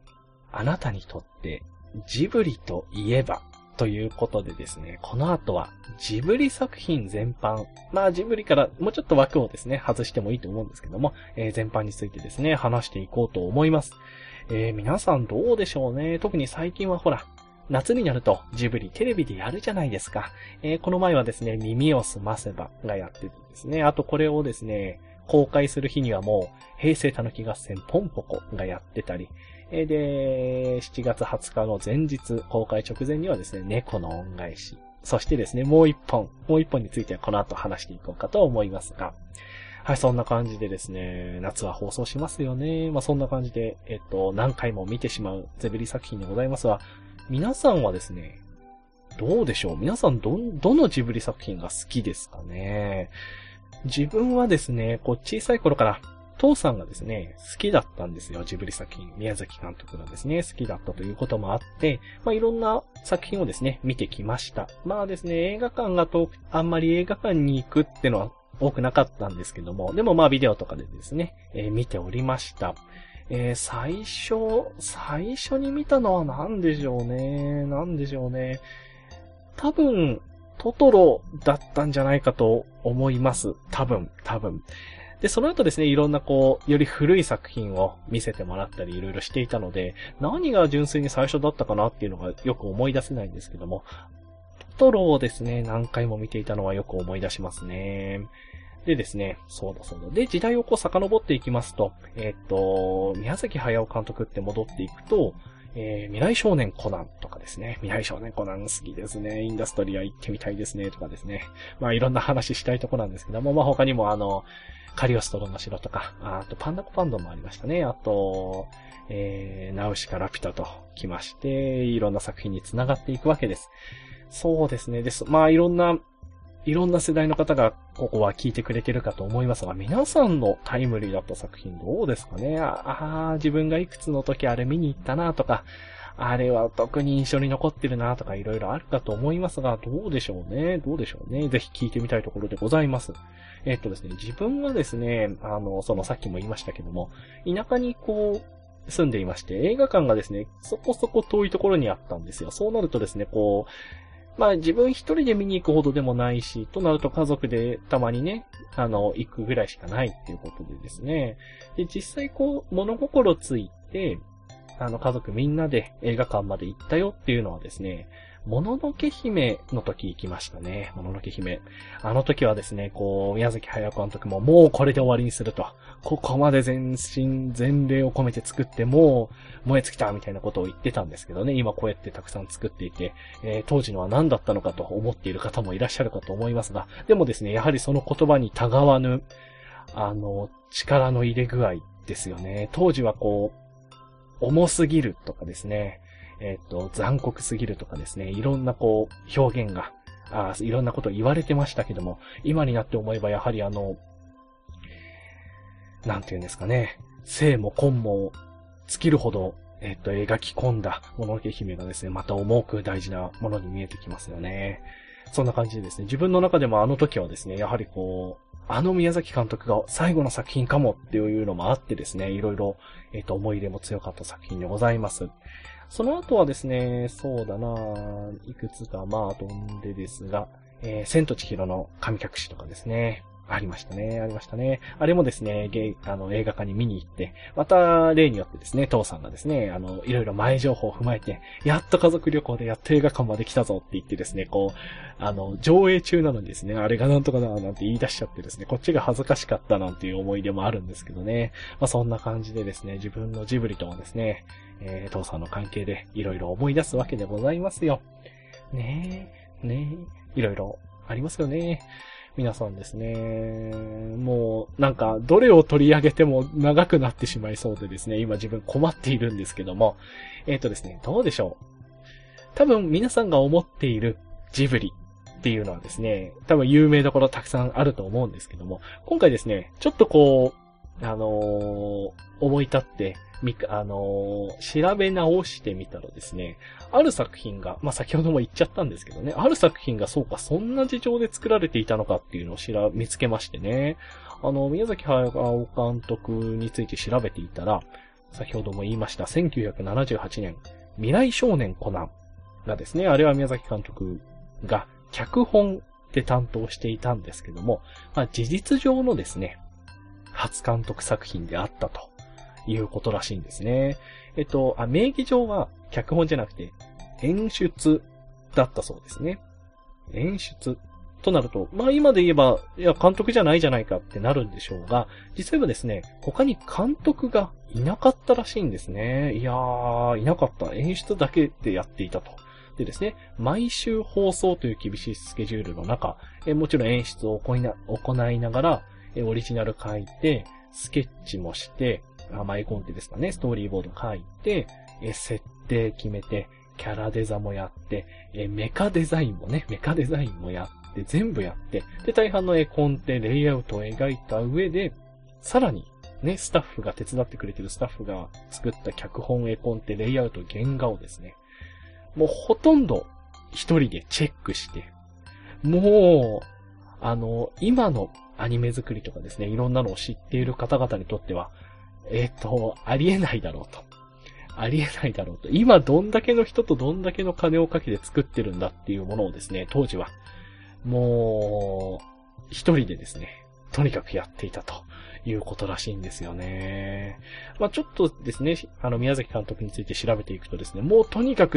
あなたにとってジブリといえばということでですね、この後はジブリ作品全般、まあジブリからもうちょっと枠をですね、外してもいいと思うんですけども、全般についてですね、話していこうと思います。皆さんどうでしょうね。特に最近はほら、夏になるとジブリテレビでやるじゃないですか。この前はですね、耳をすませばがやっててですね、あとこれをですね、公開する日にはもう、平成たぬき合戦ポンポコがやってたり、で、7月20日の前日、公開直前にはですね、猫の恩返し。そしてですね、もう一本についてはこの後話していこうかと思いますが。はい、そんな感じでですね、夏は放送しますよね。まあ、そんな感じで、何回も見てしまうジブリ作品でございますが、皆さんはですね、どうでしょう？皆さんどのジブリ作品が好きですかね？自分はですね、小さい頃から、父さんがですね、好きだったんですよ。ジブリ作品。宮崎監督がですね、好きだったということもあって、まあ、いろんな作品をですね、見てきました。まあですね、映画館があんまり映画館に行くってのは多くなかったんですけども、でもまあビデオとかでですね、見ておりました。最初に見たのは何でしょうね。多分、トトロだったんじゃないかと思います。多分。で、その後ですね、いろんなより古い作品を見せてもらったりいろいろしていたので、何が純粋に最初だったかなっていうのがよく思い出せないんですけども、トトロをですね、何回も見ていたのはよく思い出しますね。でですね、そうだ。で、時代を遡っていきますと、宮崎駿監督って戻っていくと、未来少年コナンとかですね。未来少年コナン好きですね。インダストリア行ってみたいですね。とかですね。まあいろんな話したいとこなんですけども、まあ他にもカリオストロの城とか、あとパンダコパンダもありましたね。あと、ナウシカラピュタと来まして、いろんな作品に繋がっていくわけです。そうですね。まあいろんな世代の方がここは聞いてくれてるかと思いますが、皆さんのタイムリーだった作品どうですかね。自分がいくつの時あれ見に行ったなとか、あれは特に印象に残ってるなとかいろいろあるかと思いますが、どうでしょうね。ぜひ聞いてみたいところでございます。ですね、自分はですね、さっきも言いましたけども、田舎に住んでいまして、映画館がですね、そこそこ遠いところにあったんですよ。そうなるとですね、まあ自分一人で見に行くほどでもないし、となると家族でたまにね、行くぐらいしかないっていうことでですね。で、実際物心ついて、家族みんなで映画館まで行ったよっていうのはですね、もののけ姫の時行きましたね。もののけ姫。あの時はですね、宮崎駿監督ももうこれで終わりにすると。ここまで全身全霊を込めて作ってもう燃え尽きたみたいなことを言ってたんですけどね。今こうやってたくさん作っていて、当時のは何だったのかと思っている方もいらっしゃるかと思いますが、でもですね、やはりその言葉にたがわぬ、力の入れ具合ですよね。当時は重すぎるとかですね、残酷すぎるとかですね、いろんな表現が、いろんなことを言われてましたけども、今になって思えばやはりなんていうんですかね、生も根も尽きるほど、描き込んだもののけ姫がですね、また重く大事なものに見えてきますよね。そんな感じでですね、自分の中でもあの時はですね、やはり宮崎監督が最後の作品かもっていうのもあってですね、いろいろ、思い入れも強かった作品でございます。その後はですね、そうだな、いくつか飛んでですが、千と千尋の神隠しとかですね。 ありましたね、ありましたね。あれもですね、映画館に見に行って、また例によってですね、父さんがですね、いろいろ前情報を踏まえて、やっと家族旅行でやっと映画館まで来たぞって言ってですね、上映中なのにですね、あれがなんとかだなんて言い出しちゃってですね、こっちが恥ずかしかったなんていう思い出もあるんですけどね。まあそんな感じでですね、自分のジブリともですね、父さんの関係でいろいろ思い出すわけでございますよ。ねえ、いろいろありますよね。皆さんですね、もうなんかどれを取り上げても長くなってしまいそうでですね、今自分困っているんですけども、ですね、どうでしょう。多分皆さんが思っているジブリっていうのはですね、多分有名どころたくさんあると思うんですけども、今回ですね、ちょっと思い立って、調べ直してみたらですね、ある作品が、まあ、先ほども言っちゃったんですけどね、ある作品がそうか、そんな事情で作られていたのかっていうのを見つけましてね、宮崎駿監督について調べていたら、先ほども言いました、1978年、未来少年コナンがですね、あれは宮崎監督が脚本で担当していたんですけども、まあ、事実上のですね、初監督作品であったということらしいんですね。名義上は脚本じゃなくて演出だったそうですね。演出となると、まあ今で言えば、いや監督じゃないじゃないかってなるんでしょうが、実際はですね、他に監督がいなかったらしいんですね。いやー、いなかった。演出だけでやっていたと。でですね、毎週放送という厳しいスケジュールの中、もちろん演出を行いながら、オリジナル書いて、スケッチもして、マイコンテですかね、ストーリーボード書いて、設定決めて、キャラデザもやって、メカデザインもやって、全部やって、で、大半の絵コンテ、レイアウトを描いた上で、さらに、ね、スタッフが手伝ってくれてるスタッフが作った脚本、絵コンテ、レイアウト、原画をですね、もうほとんど一人でチェックして、もう、今のアニメ作りとかですね、いろんなのを知っている方々にとっては、ありえないだろうと。今どんだけの人とどんだけの金をかけて作ってるんだっていうものをですね、当時は、もう、一人でですね、とにかくやっていたということらしいんですよね。まあちょっとですね、宮崎監督について調べていくとですね、もうとにかく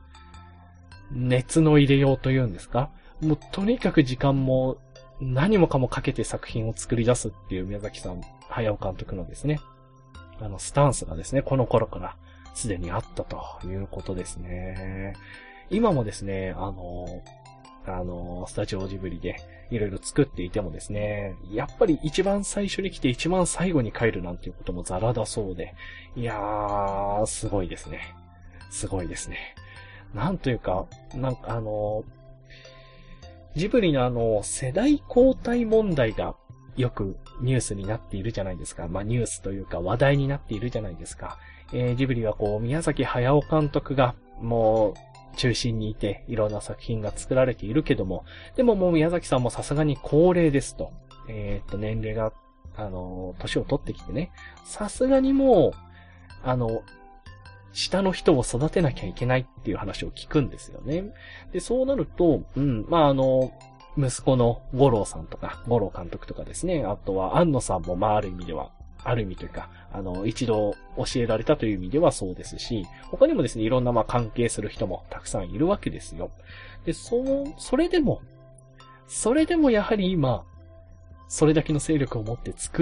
熱の入れようというんですか？もうとにかく時間も何もかもかけて作品を作り出すっていう宮崎駿監督のですね、スタンスがですね、この頃からすでにあったということですね。今もですね、スタジオジブリでいろいろ作っていてもですね、やっぱり一番最初に来て一番最後に帰るなんていうこともザラだそうで、いやー、すごいですね。なんというか、ジブリの世代交代問題がよくニュースになっているじゃないですか。まあニュースというか話題になっているじゃないですか。ジブリは宮崎駿監督がもう中心にいていろんな作品が作られているけども、でももう宮崎さんもさすがに高齢ですと。年齢が、年を取ってきてね、さすがにもう、下の人を育てなきゃいけないっていう話を聞くんですよね。で、そうなると、まあ、息子の五郎さんとか、五郎監督とかですね、あとは安野さんも、まあ、ある意味というか、一度教えられたという意味ではそうですし、他にもですね、いろんな関係する人もたくさんいるわけですよ。で、それでもやはり今、それだけの勢力を持って作って、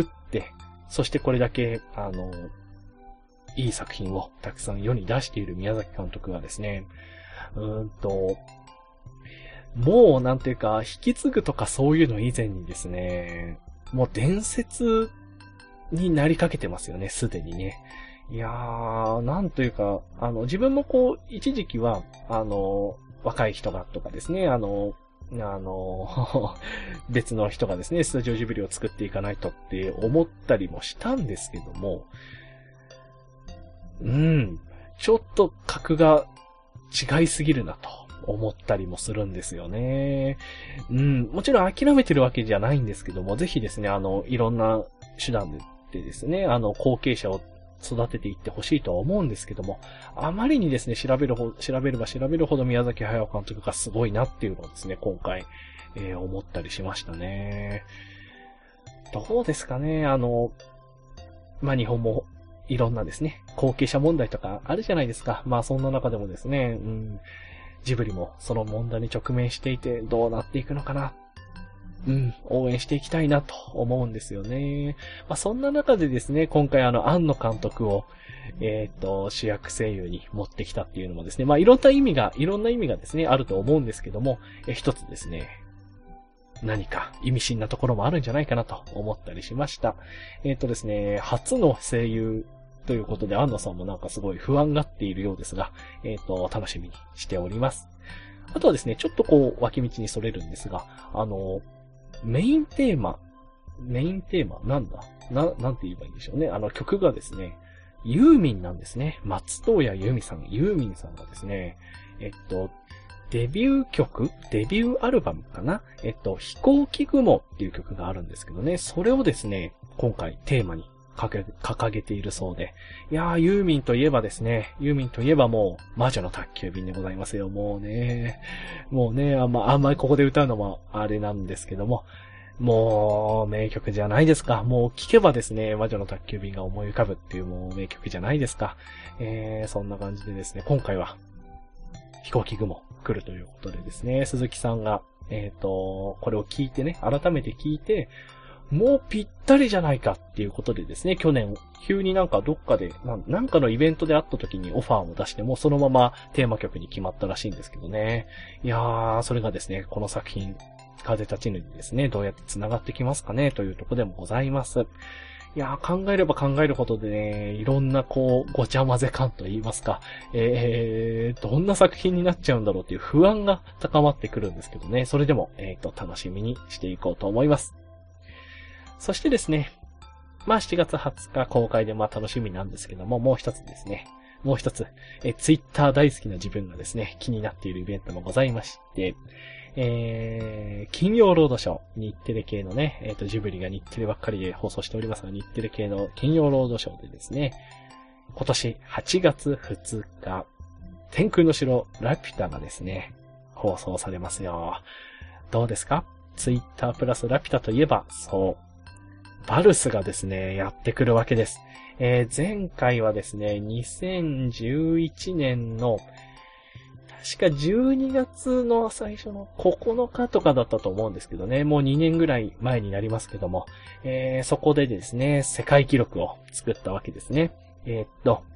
そしてこれだけ、いい作品をたくさん世に出している宮崎監督がですね、もうなんていうか、引き継ぐとかそういうの以前にですね、もう伝説になりかけてますよね、すでにね。いやー、なんというか、自分も一時期は、若い人がとかですね、別の人がですね、スタジオジブリを作っていかないとって思ったりもしたんですけども、ちょっと格が違いすぎるなと思ったりもするんですよね。もちろん諦めてるわけじゃないんですけども、ぜひですね、いろんな手段でですね、後継者を育てていってほしいとは思うんですけども、あまりにですね、調べれば調べるほど宮崎駿監督がすごいなっていうのをですね、今回、思ったりしましたね。 どうですかね、日本もいろんなですね、後継者問題とかあるじゃないですか。そんな中でもですね、ジブリもその問題に直面していてどうなっていくのかな。応援していきたいなと思うんですよね。そんな中でですね、今回庵野監督を、主役声優に持ってきたっていうのもですね、いろんな意味がですね、あると思うんですけども、一つですね、何か意味深なところもあるんじゃないかなと思ったりしました。ですね、初の声優ということで、安野さんもなんかすごい不安がっているようですが、楽しみにしております。あとはですね、ちょっと脇道にそれるんですが、メインテーマ、なんて言えばいいんでしょうね。曲がですね、ユーミンなんですね。松任谷由実さん、ユーミンさんがですね、デビューアルバムかな飛行機雲っていう曲があるんですけどね、それをですね、今回テーマに掲げているそうで。いやー、ユーミンといえばもう、魔女の宅急便でございますよ。もうね、あんまりここで歌うのもあれなんですけども、もう、名曲じゃないですか。もう聴けばですね、魔女の宅急便が思い浮かぶっていうもう名曲じゃないですか。そんな感じでですね、今回は、飛行機雲来るということでですね、鈴木さんが、これを聞いてね、改めて聞いて、もうぴったりじゃないかっていうことでですね、去年、急になんかどっかで、なんかのイベントで会った時にオファーを出しても、そのままテーマ曲に決まったらしいんですけどね。いやー、それがですね、この作品、風立ちぬにですね、どうやって繋がってきますかね、というところでもございます。いやー、考えれば考えるほどでね、いろんなごちゃ混ぜ感と言いますか、どんな作品になっちゃうんだろうっていう不安が高まってくるんですけどね、それでも、楽しみにしていこうと思います。そしてですね、7月20日公開で楽しみなんですけども、もう一つ、ツイッター大好きな自分がですね、気になっているイベントもございまして、金曜ロードショー、日テレ系のね、ジブリが日テレばっかりで放送しておりますが、日テレ系の金曜ロードショーでですね、今年8月2日、天空の城ラピュタがですね、放送されますよ。どうですか？ツイッタープラスラピュタといえば、そう、バルスがですね、やってくるわけです。前回はですね、2011年の、確か12月の最初の9日とかだったと思うんですけどね、もう2年ぐらい前になりますけども、そこでですね、世界記録を作ったわけですね。ツイ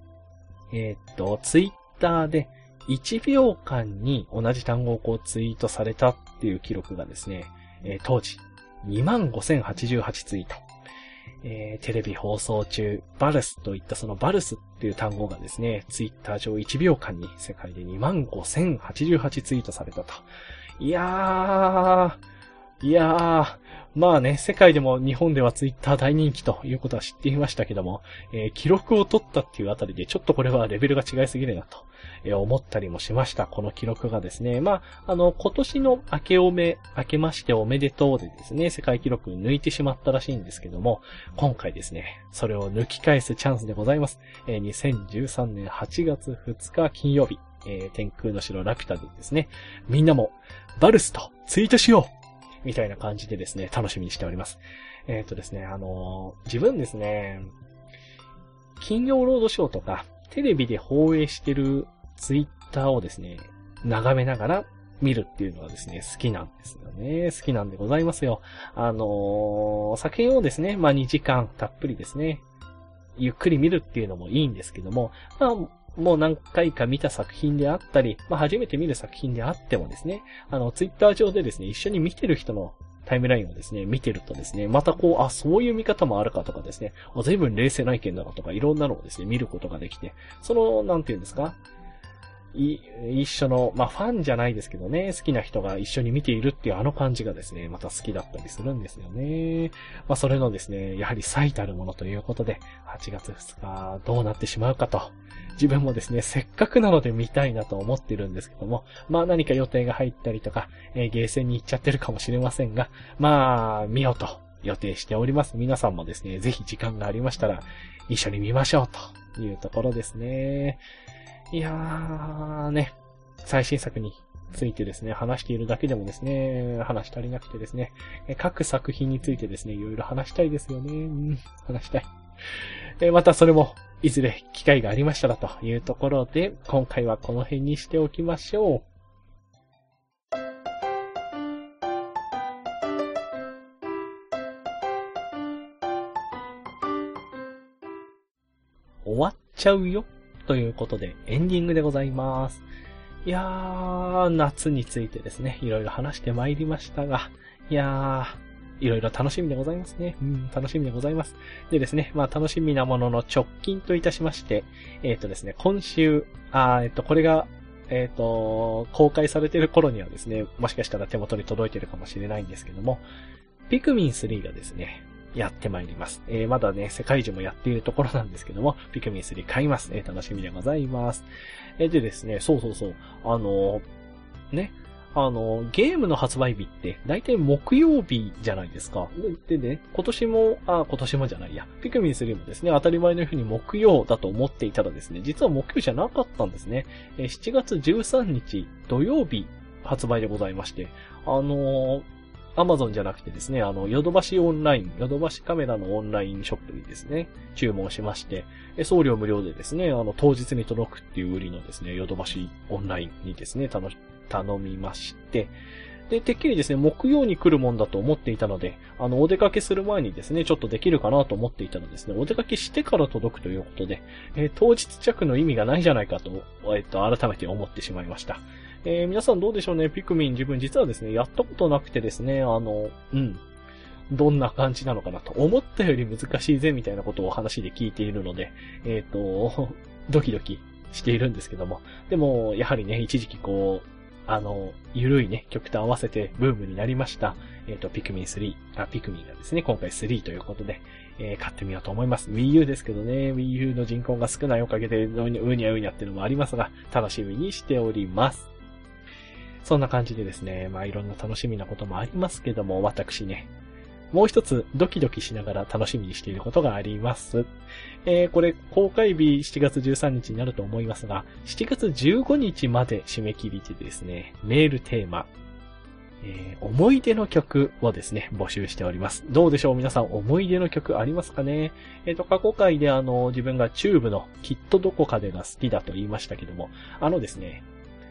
ッターで1秒間に同じ単語をツイートされたっていう記録がですね、当時25,088ツイート。テレビ放送中、バルスといったそのバルスっていう単語がですね、ツイッター上1秒間に世界で25,088ツイートされたと。いやー、世界でも日本ではツイッター大人気ということは知っていましたけども、記録を取ったっていうあたりでちょっとこれはレベルが違いすぎるなと、思ったりもしました。この記録がですね、今年の明けましておめでとうでですね、世界記録抜いてしまったらしいんですけども、今回ですね、それを抜き返すチャンスでございます。2013年8月2日金曜日、天空の城ラピュタでですね、みんなもバルスとツイートしようみたいな感じでですね、楽しみにしております。ですね、自分ですね、金曜ロードショーとか、テレビで放映してるツイッターをですね、眺めながら見るっていうのはですね、好きなんですよね。好きなんでございますよ。作品をですね、2時間たっぷりですね、ゆっくり見るっていうのもいいんですけども、もう何回か見た作品であったり、初めて見る作品であってもですね、ツイッター上でですね、一緒に見てる人のタイムラインをですね、見てるとですね、またそういう見方もあるかとかですね、随分冷静な意見だなとか、いろんなのをですね、見ることができて、なんていうんですか、一緒の、ファンじゃないですけどね、好きな人が一緒に見ているっていう感じがですね、また好きだったりするんですよね。それのですね、やはり最たるものということで、8月2日どうなってしまうかと、自分もですね、せっかくなので見たいなと思ってるんですけども、何か予定が入ったりとか、ゲーセンに行っちゃってるかもしれませんが、見ようと予定しております。皆さんもですね、ぜひ時間がありましたら、一緒に見ましょうというところですね。いやーね、最新作についてですね、話しているだけでもですね、話し足りなくてですね、各作品についてですね、いろいろ話したいですよね。話したい。またそれも、いずれ機会がありましたらというところで、今回はこの辺にしておきましょう。終わっちゃうよということでエンディングでございます。いやー、夏についてですね、いろいろ話してまいりましたが、いやー、いろいろ楽しみでございますね。楽しみでございます。でですね、楽しみなものの直近といたしまして、ですね、今週、これが、公開されている頃にはですね、もしかしたら手元に届いているかもしれないんですけども、ピクミン3がですね、やってまいります。まだね、世界中もやっているところなんですけども、ピクミン3買います。楽しみでございます。でですね、そう。ね、ゲームの発売日って、だいたい木曜日じゃないですか。でね、今年もじゃないや。ピクミン3もですね、当たり前のように木曜だと思っていたらですね、実は木曜じゃなかったんですね。7月13日土曜日発売でございまして、Amazon じゃなくてですね、ヨドバシオンライン、ヨドバシカメラのオンラインショップにですね、注文しまして、送料無料でですね、当日に届くっていう売りのですね、ヨドバシオンラインにですね、頼みまして、で、てっきりですね、木曜に来るもんだと思っていたので、お出かけする前にですね、ちょっとできるかなと思っていたらですね、お出かけしてから届くということで、当日着の意味がないじゃないかと、改めて思ってしまいました。皆さんどうでしょうね、ピクミン自分実はですね、やったことなくてですね、どんな感じなのかなと、思ったより難しいぜみたいなことを話で聞いているので、ドキドキしているんですけども、でも、やはりね、一時期ゆるいね、曲と合わせてブームになりました。ピクミンがですね、今回3ということで、買ってみようと思います。Wii U ですけどね、Wii U の人口が少ないおかげで、うにゃうにゃっていうのもありますが、楽しみにしております。そんな感じでですね、いろんな楽しみなこともありますけども、私ね、もう一つドキドキしながら楽しみにしていることがあります。これ公開日7月13日になると思いますが、7月15日まで締め切りでですね、メールテーマ、思い出の曲をですね、募集しております。どうでしょう皆さん、思い出の曲ありますかね。過去回で自分がチューブのきっとどこかでが好きだと言いましたけども、ですね、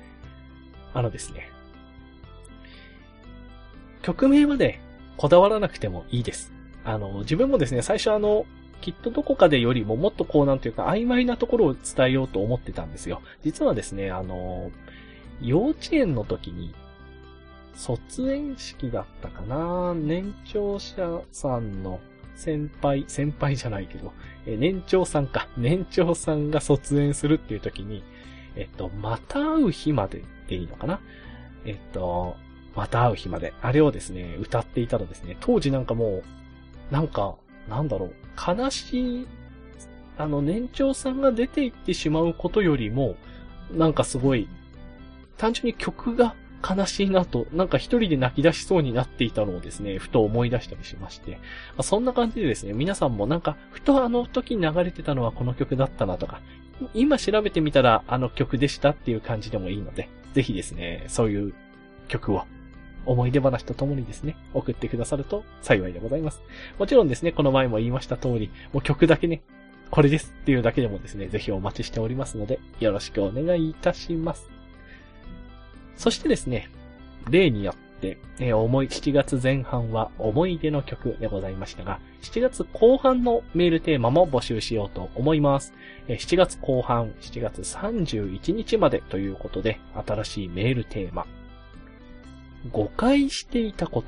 曲名までこだわらなくてもいいです。自分もですね、最初きっとどこかでよりももっとなんていうか曖昧なところを伝えようと思ってたんですよ。実はですね、幼稚園の時に、卒園式だったかな、年長者さんの先輩じゃないけど、年長さんが卒園するっていう時に、また会う日まででいいのかな、また会う日まで。あれをですね、歌っていたらですね、当時なんかもう、なんだろう、悲しい、年長さんが出て行ってしまうことよりも、なんかすごい、単純に曲が悲しいなと、なんか一人で泣き出しそうになっていたのをですね、ふと思い出したりしまして、そんな感じでですね、皆さんもなんか、ふと時に流れてたのはこの曲だったなとか、今調べてみたら曲でしたっていう感じでもいいので、ぜひですね、そういう曲を思い出話とともにですね、送ってくださると幸いでございます。もちろんですね、この前も言いました通り、もう曲だけね、これですっていうだけでもですね、ぜひお待ちしておりますので、よろしくお願いいたします。そしてですね、例によって、7月前半は思い出の曲でございましたが、7月後半のメールテーマも募集しようと思います。7月後半、7月31日までということで、新しいメールテーマ。誤解していたこと。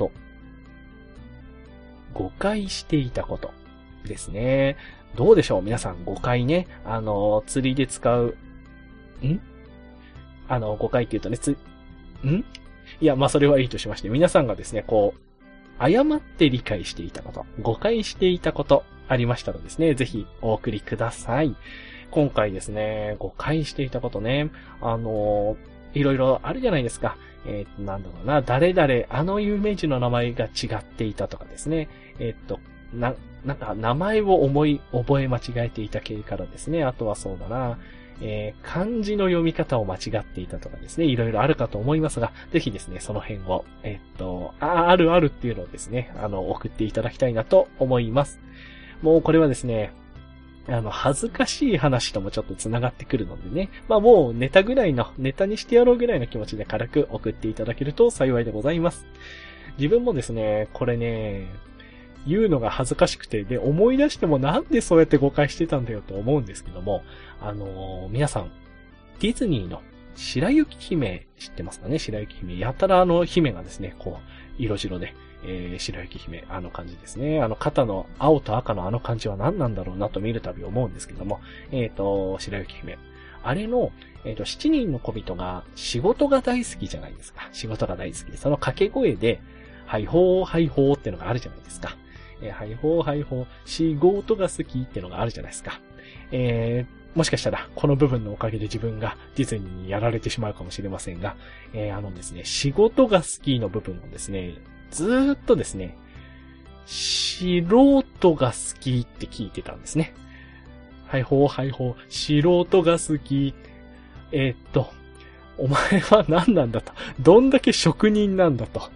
誤解していたことですね。どうでしょう皆さん、誤解ね。釣りで使う、誤解って言うとね、いや、それはいいとしまして、皆さんがですね、誤って理解していたこと、誤解していたこと、ありましたらですね、ぜひお送りください。今回ですね、誤解していたことね、いろいろあるじゃないですか。なんだろうな、誰々、有名人の名前が違っていたとかですね。なんか名前を覚え間違えていた系からですね。あとはそうだな、 漢字の読み方を間違っていたとかですね、いろいろあるかと思いますが、ぜひですね、その辺を、あるあるっていうのをですね、送っていただきたいなと思います。もうこれはですね、恥ずかしい話ともちょっと繋がってくるのでね。まあもうネタにしてやろうぐらいの気持ちで軽く送っていただけると幸いでございます。自分もですね、これね、言うのが恥ずかしくて、で、思い出してもなんでそうやって誤解してたんだよと思うんですけども、皆さん、ディズニーの白雪姫知ってますかね？白雪姫。やたら姫がですね、こう、色白で、白雪姫、感じですね。肩の青と赤の感じは何なんだろうなと見るたび思うんですけども、白雪姫。あれの、7人の小人が仕事が大好きじゃないですか。仕事が大好きで、その掛け声で、はいほー、はいほーってのがあるじゃないですか。はいほー、はいほー、仕事が好きってのがあるじゃないですか。もしかしたら、この部分のおかげで自分がディズニーにやられてしまうかもしれませんが、ですね、仕事が好きの部分をですね、ずーっとですね、素人が好きって聞いてたんですね。はいほーはいほー、素人が好き。お前は何なんだと。どんだけ職人なんだと。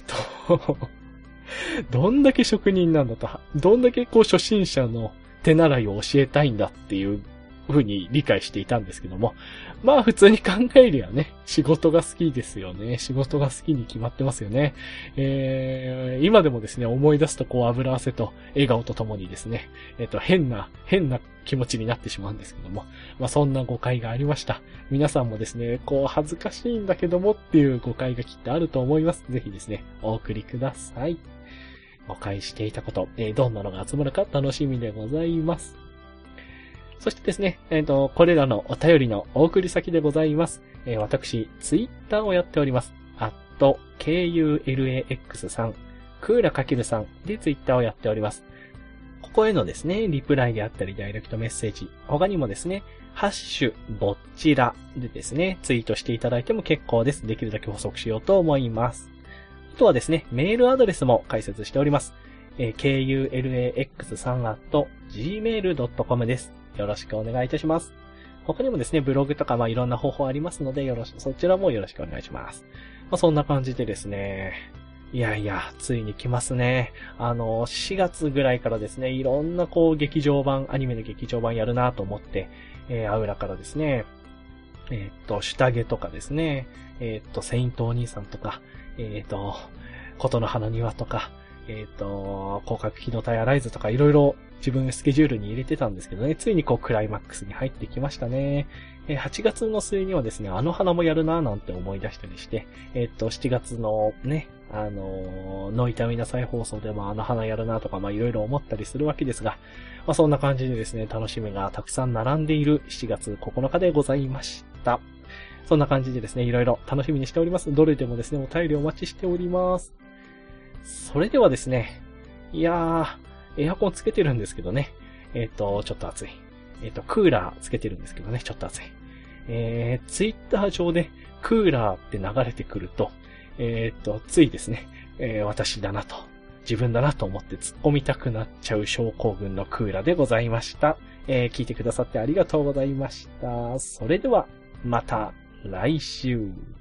どんだけ職人なんだと。どんだけこう初心者の手習いを教えたいんだっていう風に理解していたんですけども。まあ普通に考えりゃね、仕事が好きですよね。仕事が好きに決まってますよね。今でもですね、思い出すとこう油汗と笑顔とともにですね、変な気持ちになってしまうんですけども。まあそんな誤解がありました。皆さんもですね、こう恥ずかしいんだけどもっていう誤解がきっとあると思います。ぜひですね、お送りください。誤解していたこと、どんなのが集まるか楽しみでございます。そしてですね、これらのお便りのお送り先でございます。私、ツイッターをやっております。@KULAX3、クーラ×3でツイッターをやっております。ここへのですね、リプライであったり、ダイレクトメッセージ、他にもですね、ハッシュ、ぼっちらでですね、ツイートしていただいても結構です。できるだけ補足しようと思います。あとはですね、メールアドレスも解説しております。KULAX3@gmail.com です。よろしくお願いいたします。他にもですね、ブログとかいろんな方法ありますので、そちらもよろしくお願いします。そんな感じでですね、いやいや、ついに来ますね。4月ぐらいからですね、いろんなこうアニメの劇場版やるなと思って、アウラからですね、シュタゲとかですね、セイントお兄さんとか、ことの花庭とか、広角機動隊アライズとかいろいろ自分スケジュールに入れてたんですけどね、ついにこうクライマックスに入ってきましたね。8月の末にはですね、花もやるなぁなんて思い出したりして、7月のね、の痛みな再放送でも花やるなとかいろいろ思ったりするわけですが、そんな感じでですね、楽しみがたくさん並んでいる7月9日でございました。そんな感じでですね、いろいろ楽しみにしております。どれでもですね、お便りお待ちしております。それではですね、いやー、エアコンつけてるんですけどね、ちょっと暑い。クーラーつけてるんですけどね、ちょっと暑い。ツイッター上でクーラーって流れてくると、ついですね、私だなと、自分だなと思って突っ込みたくなっちゃう症候群のクーラーでございました。聞いてくださってありがとうございました。それでは、また来週。